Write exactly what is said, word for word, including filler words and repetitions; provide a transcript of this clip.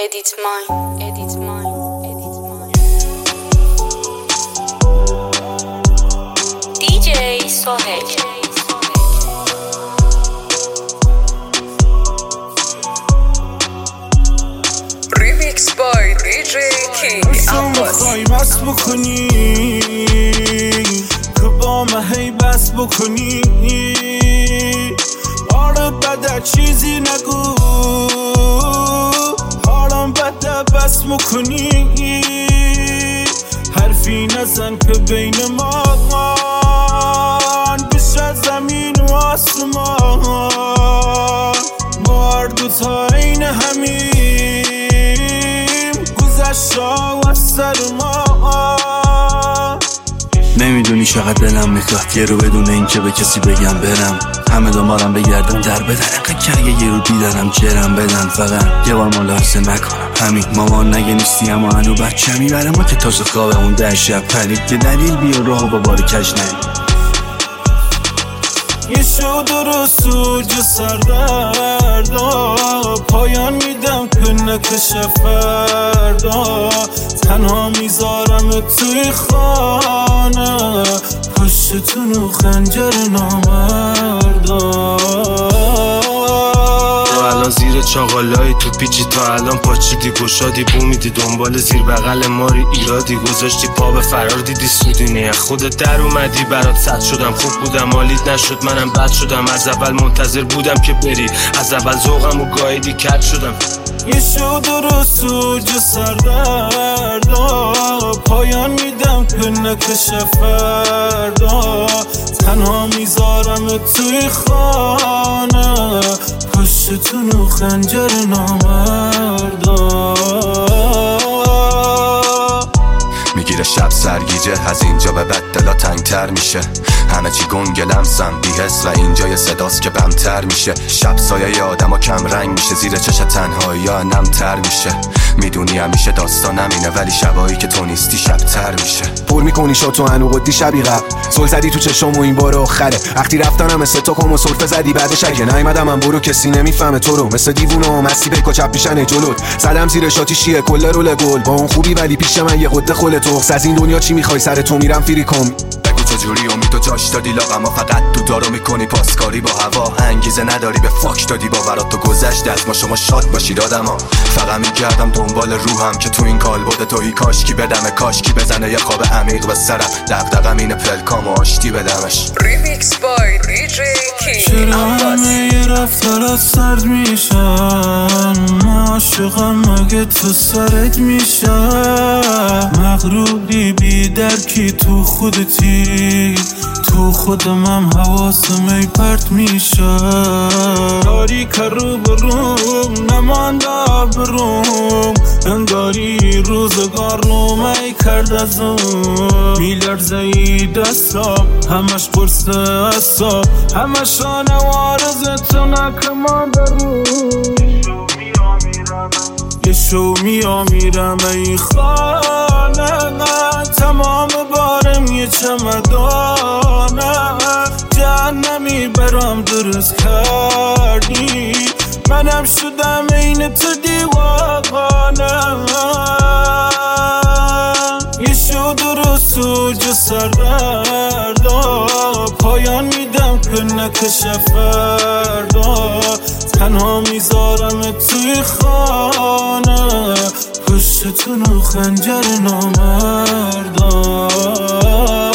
Edit mine, edit mine, edit mine. دی جی سهیل. Remix by دی جی King Abbas. میخوای بس بکنی که با من هی بس بکنی، حالت بده چیزی نگو، حالم بده بس بکنی، حرفی نزن که بین ما بشه زمین و آسمان، بار دوتا این همیم گذشتا و سر ما. نمیدونی چقدر دلم میخواد یه رو بدون این که به کسی بگم برم، همه دنبالم بگردن در بدن، انقدر کرگه یه رو دیدنم جرم بدن، فقط یه بار ملاحظه نکنم همین مامان نگه نیستی اما هنو بچه میبره ما که تازه خوابه اون ده شب پرید که دلیل بیا راهو با باری کج نرید. یه شو درست و جو سردردا پایان میدم که نکشه فردا، تنها میذارم توی خانه پشتون و خنجر نامردا. الان زیر چاقالای تو پیچی تا الان پاچیدی گشادی بو میدی دنبال زیر بغل ماری ایرادی گذاشتی پا به فرار دیدی سودینی خودت در اومدی برات صد شدم خوب بودم مالیت نشد منم بد شدم از اول منتظر بودم که بری از اول ذوقم و گایدی کج شدم. یه شو درست و جو سردردا پایان میدم که نکشه فردا، تنها میذارم توی خانه پشتون و خنجر نامردا. میگیره شب سرگیجه از اینجا به بعد دلا تنگتر میشه، همه چی گنگ لمسم بی‌حس و اینجا یه صداست که بمتر میشه، شب سایه ی آدم ها کم رنگ میشه زیر چش تنهایی ها نمتر میشه، میدونی همیشه داستان همینه ولی شبایی که تو نیستی شبتر میشه. پر میکنی شا تو هنو قدی شبی قبل سل زدی تو چشم و این بار آخره، وقتی رفتنم مثل تو کم و سلفه زدی بعدش اگه نیومدم من برو کسی نمیفهمه تو رو، مثل دیوونه و مستی بکا چپ پیشن جلوت زدم زیر شاتی شیه کل رول گل با اون خوبی ولی پیش من یه قده خل تخص، از این دنیا چی میخوای سر تو میرم فری کن بگو چجوری امید تو جاش دادی لاغم ها فقط تو دارو میکنی پاسکاری با هوا، انگیزه نداری به فاک دادی باورات تو گذشت از ما شما شاد باشید آدم ها، فقط میگردم دنبال روحم که تو این کالبد توی کاشکی بدمه کاشکی بزنه یه خواب عمیق به سرم دغدغم اینه پلکام و آشتی بدمش. Remix by دی جی King چرا Abbas. همه یه رفتارات سرد میشن، من عاشقم مگه تو سرت میشن، مغروری بی درکی تو خودتی تو خودمم حواسم ای پرت میشه، داری که رو بروم نمانده بروم انگاری روزگار رو می کرد از اون، میلرزه ای دستا همش قرص اصا همش آنوارز تو نکما برون، یه شو میا میرم ای خانه تمام بارم یه چمدانه، جهنمی برام درست کردی منم شدم این تو دیوانه، یه شو درست و جو سردردا پایان میدم که نکشه فردا، تنها میذارم توی خانه پشتون و خنجر نامردا.